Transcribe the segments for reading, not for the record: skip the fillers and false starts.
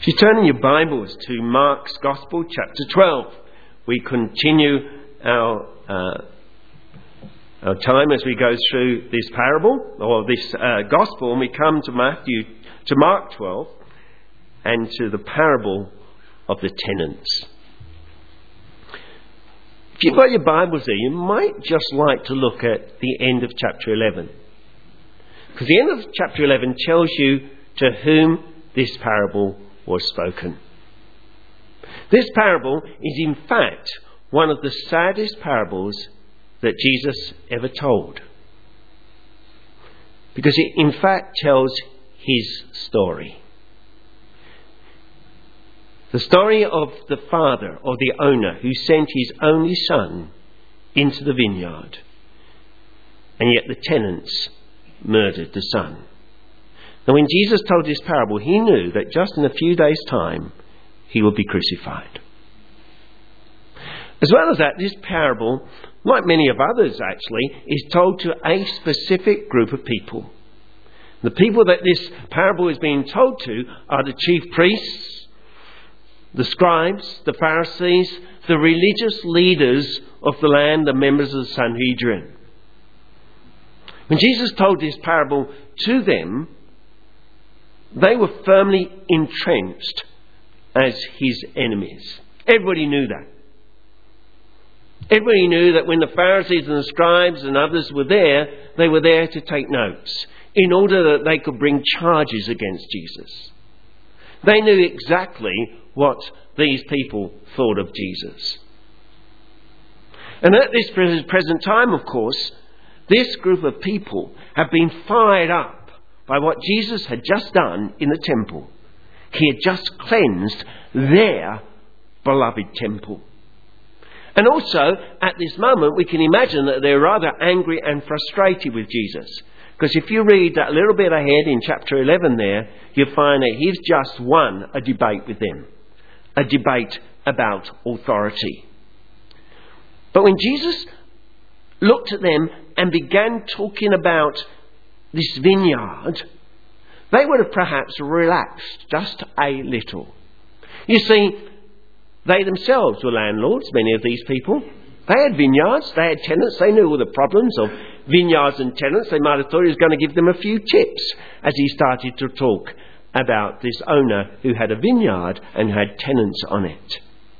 If you turn in your Bibles to Mark's Gospel, chapter 12, we continue our time as we go through this parable, or this Gospel, and we come to Mark 12, and to the parable of the tenants. If you've got your Bibles there, you might just like to look at the end of chapter 11. Because the end of chapter 11 tells you to whom this parable was spoken. This parable is in fact one of the saddest parables that Jesus ever told. Because it in fact tells his story. The story of the father or the owner who sent his only son into the vineyard, and yet the tenants murdered the son. Now, when Jesus told this parable, he knew that just in a few days' time, he would be crucified. As well as that, this parable, like many of others actually, is told to a specific group of people. The people that this parable is being told to are the chief priests, the scribes, the Pharisees, the religious leaders of the land, the members of the Sanhedrin. When Jesus told this parable to them, they were firmly entrenched as his enemies. Everybody knew that. Everybody knew that when the Pharisees and the scribes and others were there, they were there to take notes in order that they could bring charges against Jesus. They knew exactly what these people thought of Jesus. And at this present time, of course, this group of people have been fired up by what Jesus had just done in the temple. He had just cleansed their beloved temple. And also, at this moment, we can imagine that they're rather angry and frustrated with Jesus. Because if you read that a little bit ahead in chapter 11 there, you'll find that he's just won a debate with them. A debate about authority. But when Jesus looked at them and began talking about this vineyard, they would have perhaps relaxed just a little. You see, they themselves were landlords, many of these people. They had vineyards, they had tenants, they knew all the problems of vineyards and tenants. They might have thought he was going to give them a few tips as he started to talk about this owner who had a vineyard and had tenants on it.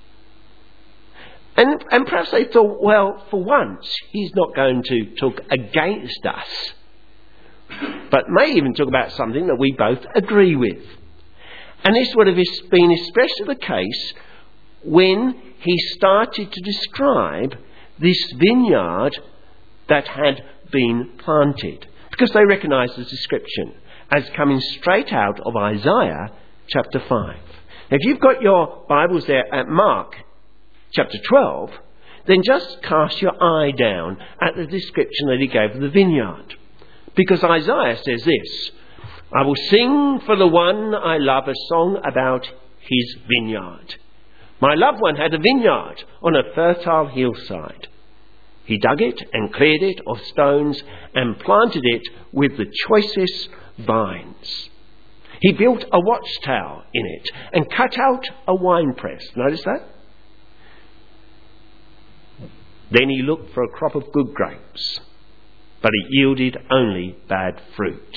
And perhaps they thought, well, for once, he's not going to talk against us, but may even talk about something that we both agree with. And this would have been especially the case when he started to describe this vineyard that had been planted, because they recognised the description as coming straight out of Isaiah chapter 5. Now, if you've got your Bibles there at Mark chapter 12, then just cast your eye down at the description that he gave of the vineyard. Because Isaiah says this: I will sing for the one I love a song about his vineyard. My loved one had a vineyard on a fertile hillside. He dug it and cleared it of stones and planted it with the choicest vines. He built a watchtower in it and cut out a winepress. Notice that? Then he looked for a crop of good grapes, but it yielded only bad fruit.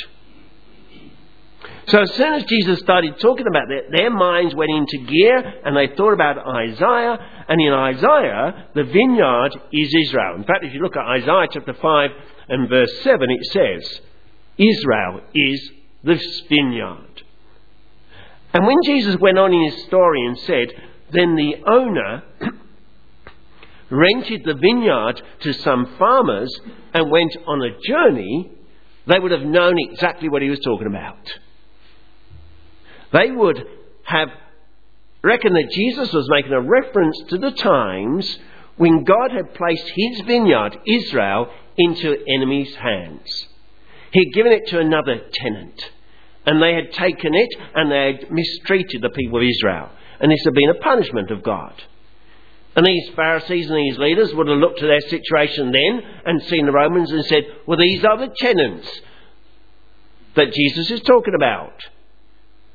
So as soon as Jesus started talking about that, their minds went into gear and they thought about Isaiah. And in Isaiah, the vineyard is Israel. In fact, if you look at Isaiah chapter 5 and verse 7, it says, Israel is this vineyard. And when Jesus went on in his story and said, then the owner rented the vineyard to some farmers and went on a journey, they would have known exactly what he was talking about. They would have reckoned that Jesus was making a reference to the times when God had placed his vineyard, Israel, into enemies' hands. He had given it to another tenant, and they had taken it and they had mistreated the people of Israel. And this had been a punishment of God. And these Pharisees and these leaders would have looked at their situation then and seen the Romans and said, well, these are the tenants that Jesus is talking about.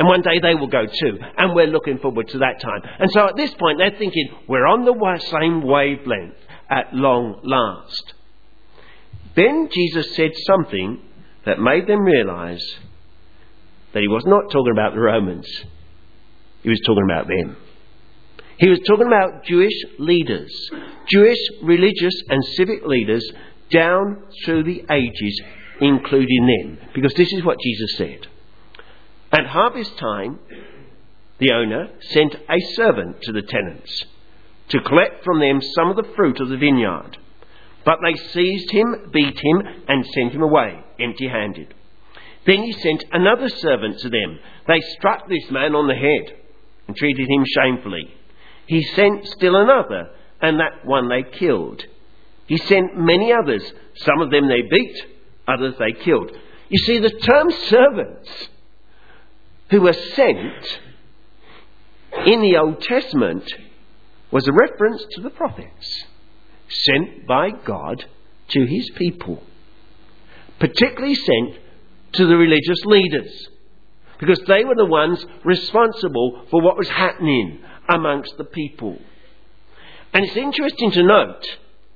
And one day they will go too. And we're looking forward to that time. And so at this point they're thinking, we're on the same wavelength at long last. Then Jesus said something that made them realise that he was not talking about the Romans. He was talking about them. He was talking about Jewish leaders, Jewish religious and civic leaders down through the ages, including them. Because this is what Jesus said. At harvest time, the owner sent a servant to the tenants to collect from them some of the fruit of the vineyard. But they seized him, beat him, and sent him away, empty-handed. Then he sent another servant to them. They struck this man on the head and treated him shamefully. He sent still another, and that one they killed. He sent many others. Some of them they beat, others they killed. You see, the term servants who were sent in the Old Testament was a reference to the prophets, sent by God to his people, particularly sent to the religious leaders, because they were the ones responsible for what was happening amongst the people. And it's interesting to note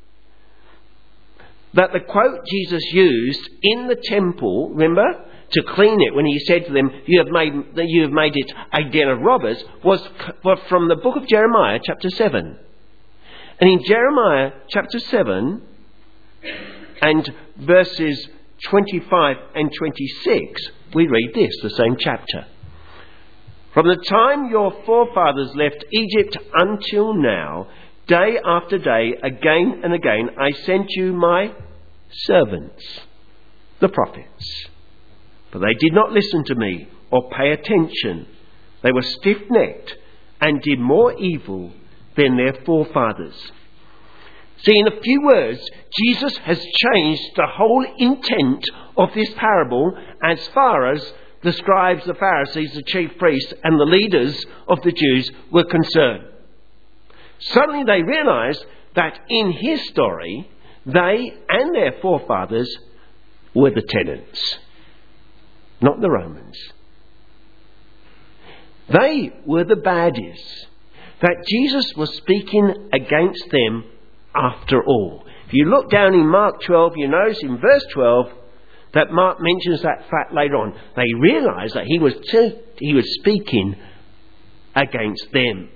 that the quote Jesus used in the temple, remember, to clean it when he said to them, you have made it a den of robbers, was from the book of Jeremiah chapter 7. And in Jeremiah chapter 7 and verses 25 and 26, we read this, the same chapter. From the time your forefathers left Egypt until now, day after day, again and again, I sent you my servants, the prophets. But they did not listen to me or pay attention. They were stiff-necked and did more evil than their forefathers. See, in a few words, Jesus has changed the whole intent of this parable as far as the scribes, the Pharisees, the chief priests and the leaders of the Jews were concerned. Suddenly they realised that in his story, they and their forefathers were the tenants, not the Romans. They were the baddies, that Jesus was speaking against them after all. If you look down in Mark 12, you notice in verse 12 that Mark mentions that fact later on. They realised that he was speaking against them.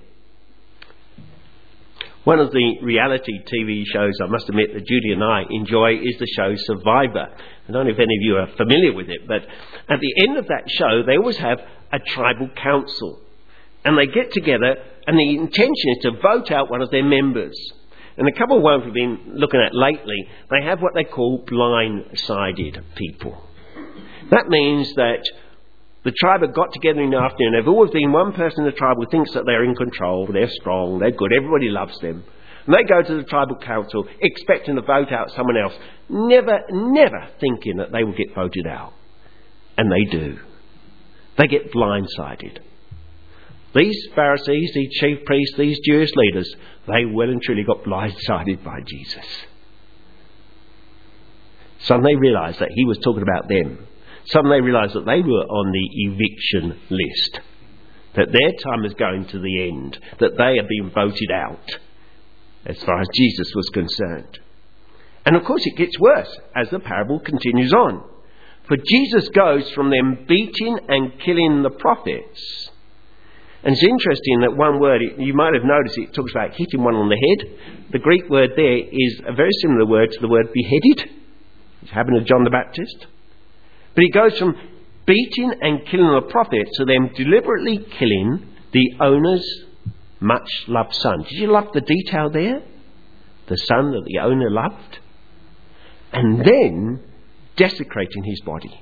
One of the reality TV shows, I must admit, that Judy and I enjoy is the show Survivor. I don't know if any of you are familiar with it, but at the end of that show, they always have a tribal council. And they get together, and the intention is to vote out one of their members. And a couple of ones we've been looking at lately, they have what they call blind-sided people. That means that the tribe have got together in the afternoon. There've always been one person in the tribe who thinks that they're in control, they're strong, they're good, everybody loves them. And they go to the tribal council expecting to vote out someone else, never thinking that they will get voted out. And they do. They get blindsided. These Pharisees, these chief priests, these Jewish leaders, they well and truly got blindsided by Jesus. Suddenly they realised that he was talking about them. Suddenly they realised that they were on the eviction list, that their time is going to the end, that they are being voted out as far as Jesus was concerned. And of course it gets worse as the parable continues on. For Jesus goes from them beating and killing the prophets. And it's interesting that one word, you might have noticed it talks about hitting one on the head. The Greek word there is a very similar word to the word beheaded. It's happened to John the Baptist. But he goes from beating and killing the prophets to them deliberately killing the owner's much loved son. Did you love the detail there? The son that the owner loved. And then desecrating his body.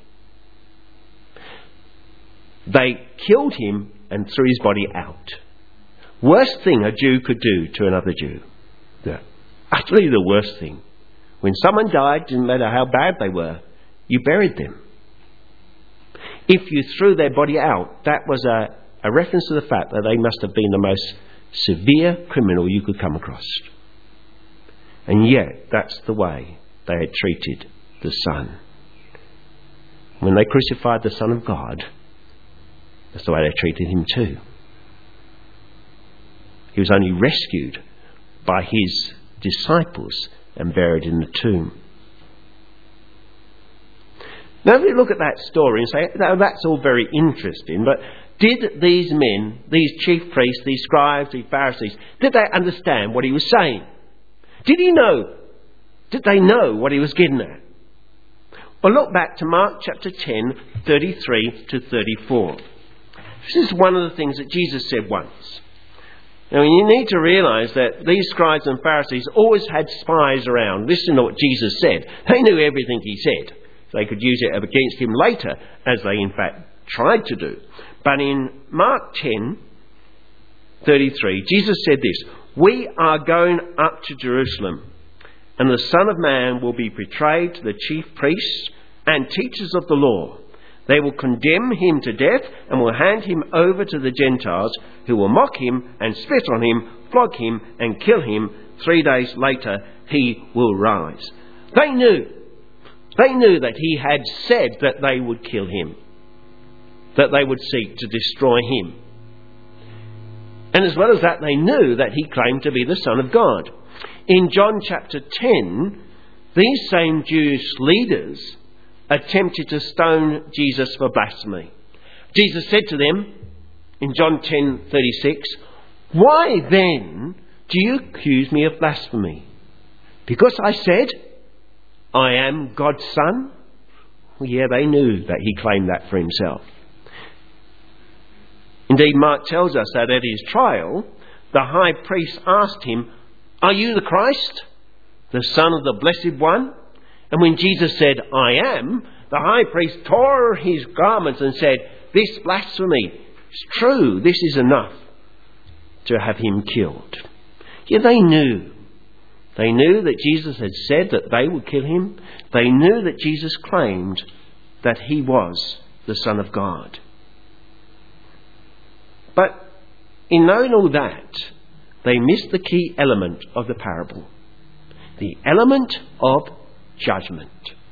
They killed him and threw his body out. Worst thing a Jew could do to another Jew. Utterly the worst thing. When someone died, didn't matter how bad they were, you buried them. If you threw their body out, that was a reference to the fact that they must have been the most severe criminal you could come across. And yet, that's the way they had treated the Son. When they crucified the Son of God, That's the way they treated him too. He was only rescued by his disciples and buried in the tomb. Now if we look at that story and say, "No, that's all very interesting, but did these men, these chief priests, these scribes, these Pharisees, did they understand what he was saying? Did they know what he was getting at?" Well, look back to Mark chapter 10, 33 to 34. This is one of the things that Jesus said once. Now, you need to realise that these scribes and Pharisees always had spies around. Listen to what Jesus said. They knew everything he said. They could use it against him later, as they in fact tried to do. But in Mark 10, 33, Jesus said this, "We are going up to Jerusalem, and the Son of Man will be betrayed to the chief priests and teachers of the law. They will condemn him to death and will hand him over to the Gentiles, who will mock him and spit on him, flog him and kill him. 3 days later he will rise." They knew that he had said that they would kill him, that they would seek to destroy him. And as well as that, they knew that he claimed to be the Son of God. In John chapter 10, these same Jewish leaders attempted to stone Jesus for blasphemy. Jesus said to them in John 10:36, "Why then do you accuse me of blasphemy? Because I said, I am God's Son?" Well, yeah, they knew that he claimed that for himself. Indeed, Mark tells us that at his trial, the high priest asked him, "Are you the Christ, the Son of the Blessed One?" And when Jesus said, "I am," the high priest tore his garments and said, "This blasphemy is true. This is enough to have him killed." Yeah, they knew. They knew that Jesus had said that they would kill him. They knew that Jesus claimed that he was the Son of God. But in knowing all that, they missed the key element of the parable. The element of judgment.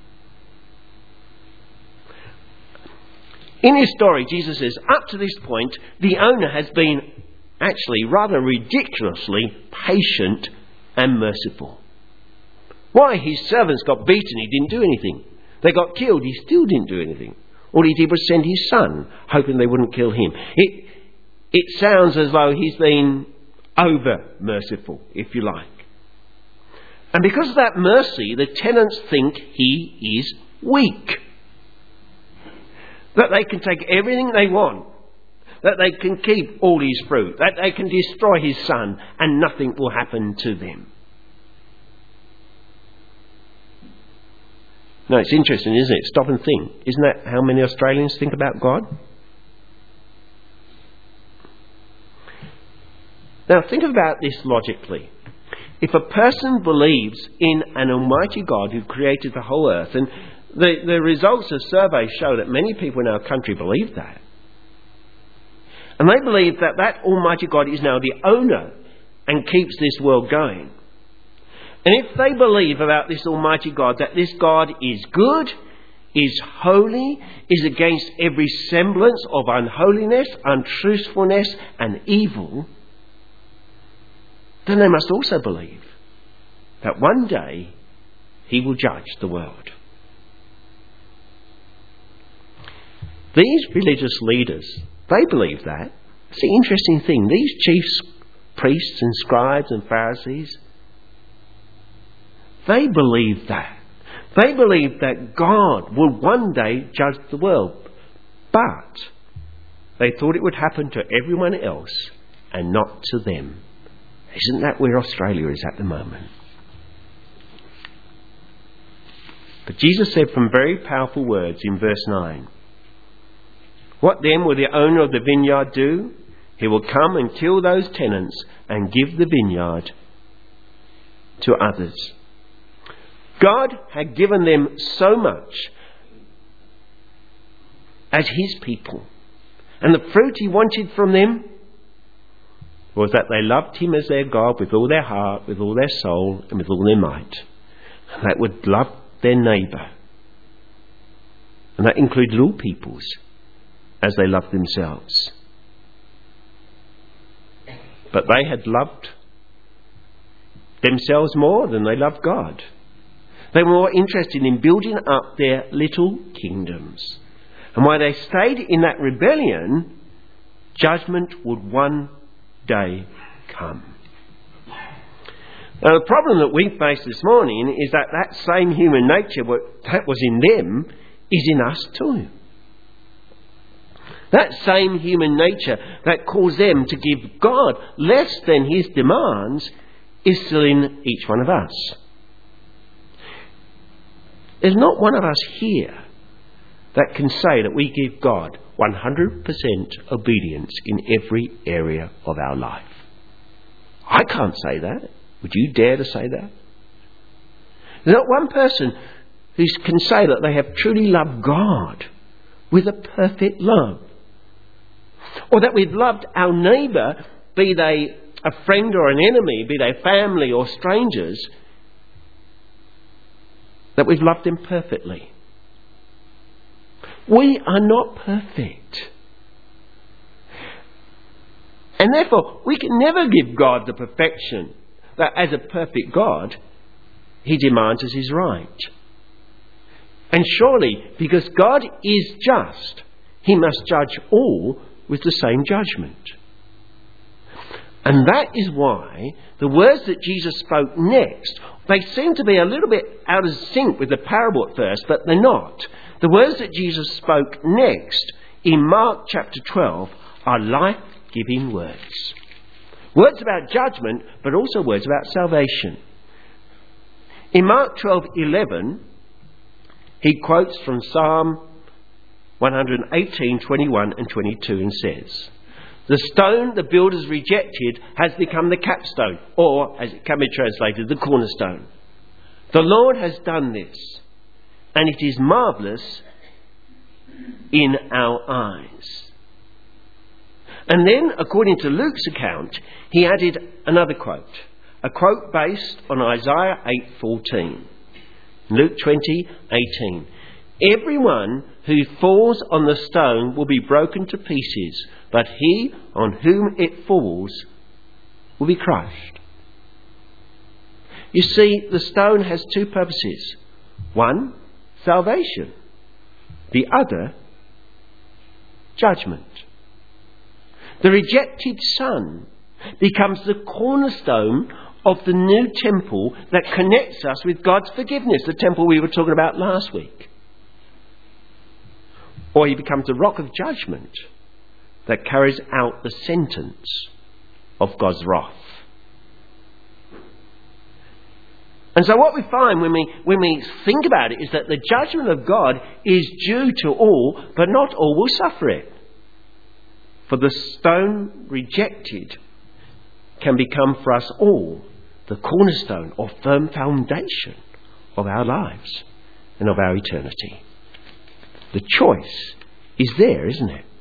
In his story, Jesus says, up to this point, the owner has been actually rather ridiculously patient and merciful. Why? His servants got beaten, he didn't do anything. They got killed, he still didn't do anything. All he did was send his son, hoping they wouldn't kill him. It sounds as though he's been over-merciful, if you like. And because of that mercy, the tenants think he is weak. That they can take everything they want. That they can keep all his fruit. That they can destroy his son and nothing will happen to them. No, it's interesting, isn't it? Stop and think. Isn't that how many Australians think about God? Now think about this logically. If a person believes in an almighty God who created the whole earth, and the results of surveys show that many people in our country believe that. And they believe that that almighty God is now the owner and keeps this world going. And if they believe about this almighty God, that this God is good, is holy, is against every semblance of unholiness, untruthfulness and evil, then they must also believe that one day he will judge the world. These religious leaders, they believe that. It's the interesting thing. These chief priests and scribes and Pharisees, they believe that. They believe that God will one day judge the world. But they thought it would happen to everyone else and not to them. Isn't that where Australia is at the moment? But Jesus said some very powerful words in verse 9. What then will the owner of the vineyard do? He will come and kill those tenants and give the vineyard to others. God had given them so much as his people. And the fruit he wanted from them was that they loved him as their God with all their heart, with all their soul, and with all their might. And that would love their neighbour. And that included all peoples. as they loved themselves. But they had loved themselves more than they loved God. They were more interested in building up their little kingdoms. And while they stayed in that rebellion, judgment would one day come. Now, the problem that we face this morning is that that same human nature that was in them is in us too. That same human nature that caused them to give God less than his demands is still in each one of us. There's not one of us here that can say that we give God 100% obedience in every area of our life. I can't say that. Would you dare to say that? There's not one person who can say that they have truly loved God with a perfect love. Or that we've loved our neighbour, be they a friend or an enemy, be they family or strangers, that we've loved them perfectly. We are not perfect. And therefore, we can never give God the perfection that as a perfect God, he demands as his right. And surely, because God is just, he must judge all with the same judgment. And that is why the words that Jesus spoke next, they seem to be a little bit out of sync with the parable at first, but they're not. The words that Jesus spoke next in Mark chapter 12 are life-giving words. Words about judgment, but also words about salvation. In Mark 12:11, he quotes from Psalm 118, 21 and 22 and says, "The stone the builders rejected has become the capstone," or, as it can be translated, the cornerstone. "The Lord has done this, and it is marvellous in our eyes." And then, according to Luke's account, he added another quote, a quote based on Isaiah 8:14. Luke 20:18. "Everyone who falls on the stone will be broken to pieces, but he on whom it falls will be crushed." You see, the stone has two purposes. One, salvation. The other, judgment. The rejected Son becomes the cornerstone of the new temple that connects us with God's forgiveness, the temple we were talking about last week. Or he becomes the rock of judgment that carries out the sentence of God's wrath. And so what we find when we think about it is that the judgment of God is due to all, but not all will suffer it. For the stone rejected can become for us all the cornerstone or firm foundation of our lives and of our eternity. The choice is there, isn't it?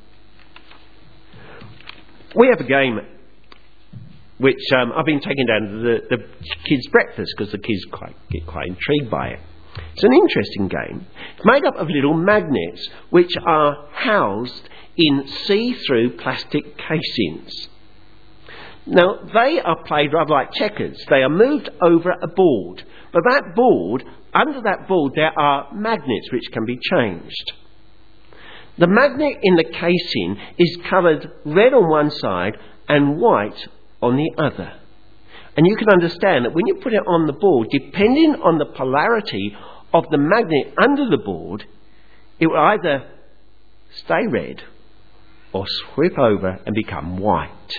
We have a game which I've been taking down to the kids' breakfast because the kids get quite intrigued by it. It's an interesting game. It's made up of little magnets which are housed in see-through plastic casings. Now, they are played rather like checkers. They are moved over a board. But that board, under that board, there are magnets which can be changed. The magnet in the casing is coloured red on one side and white on the other. And you can understand that when you put it on the board, depending on the polarity of the magnet under the board, it will either stay red or swip over and become white.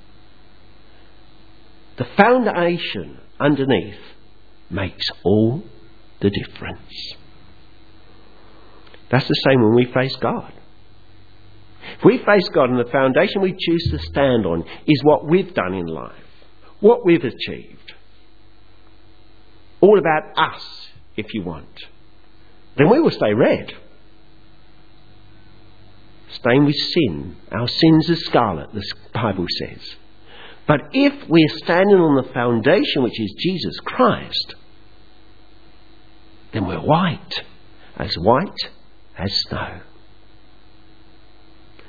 The foundation underneath makes all the difference. That's the same when we face God. If we face God and the foundation we choose to stand on is what we've done in life, what we've achieved, all about us, if you want, then we will stay red. Stained with sin. Our sins are scarlet, the Bible says. But if we're standing on the foundation, which is Jesus Christ, then we're white as snow.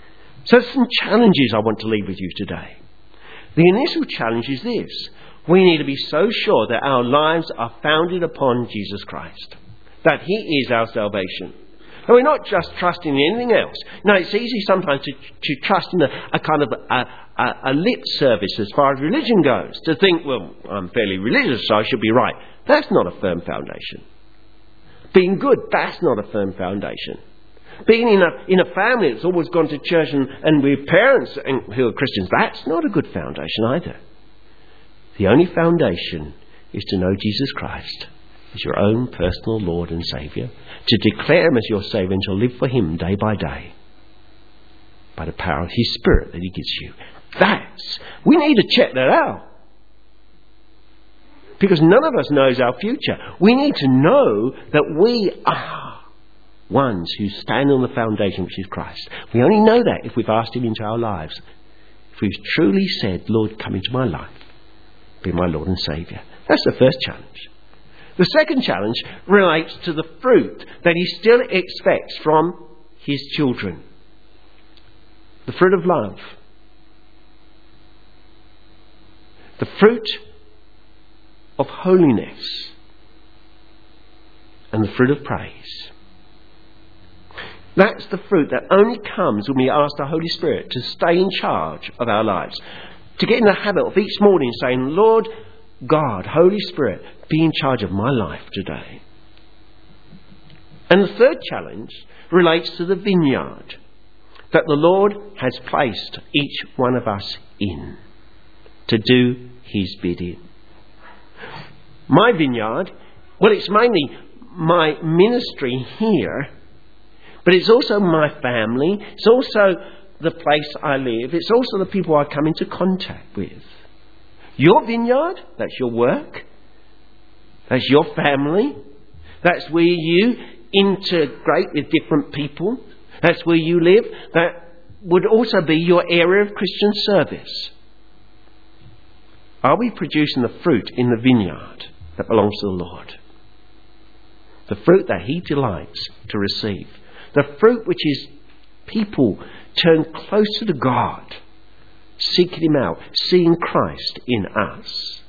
So some challenges I want to leave with you today. The initial challenge is this. We need to be so sure that our lives are founded upon Jesus Christ, that He is our salvation. And we're not just trusting in anything else. No, it's easy sometimes to trust in a kind of a lip service as far as religion goes. To think, well, I'm fairly religious, so I should be right. That's not a firm foundation. Being good, that's not a firm foundation. Being in a family that's always gone to church and with parents who are Christians, that's not a good foundation either. The only foundation is to know Jesus Christ as your own personal Lord and Saviour, to declare Him as your Saviour and to live for Him day by day by the power of His Spirit that He gives you. We need to check that out. Because none of us knows our future. We need to know that we are ones who stand on the foundation which is Christ. We only know that if we've asked Him into our lives. If we've truly said, Lord, come into my life. Be my Lord and Saviour. That's the first challenge. The second challenge relates to the fruit that He still expects from His children. The fruit of love. The fruit of holiness. And the fruit of praise. That's the fruit that only comes when we ask the Holy Spirit to stay in charge of our lives. To get in the habit of each morning saying, Lord God, Holy Spirit, be in charge of my life today. And the third challenge relates to the vineyard that the Lord has placed each one of us in to do His bidding. My vineyard, well, it's mainly my ministry here, but it's also my family. It's also the place I live. It's also the people I come into contact with. Your vineyard, that's your work. That's your family. That's where you integrate with different people. That's where you live. That would also be your area of Christian service. Are we producing the fruit in the vineyard that belongs to the Lord? The fruit that He delights to receive. The fruit which is people turn closer to God, seeking Him out, seeing Christ in us.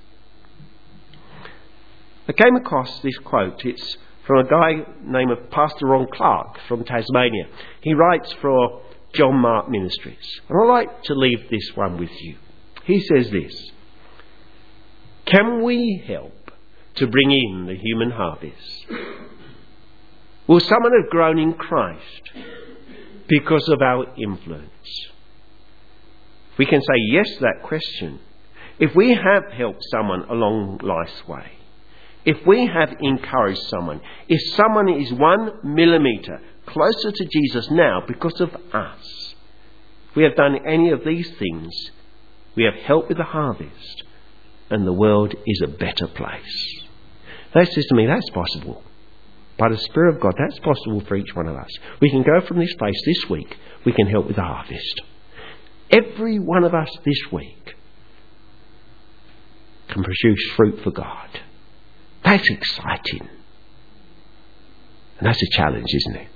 I came across this quote. It's from a guy named Pastor Ron Clark from Tasmania. He writes for John Mark Ministries. And I'd like to leave this one with you. He says this: can we help to bring in the human harvest? Will someone have grown in Christ because of our influence? We can say yes to that question. If we have helped someone along life's way, if we have encouraged someone, if someone is 1 millimetre closer to Jesus now because of us, if we have done any of these things, we have helped with the harvest and the world is a better place. That says to me, that's possible. By the Spirit of God, that's possible for each one of us. We can go from this place this week. We can help with the harvest. Every one of us this week can produce fruit for God. That's exciting. And that's a challenge, isn't it?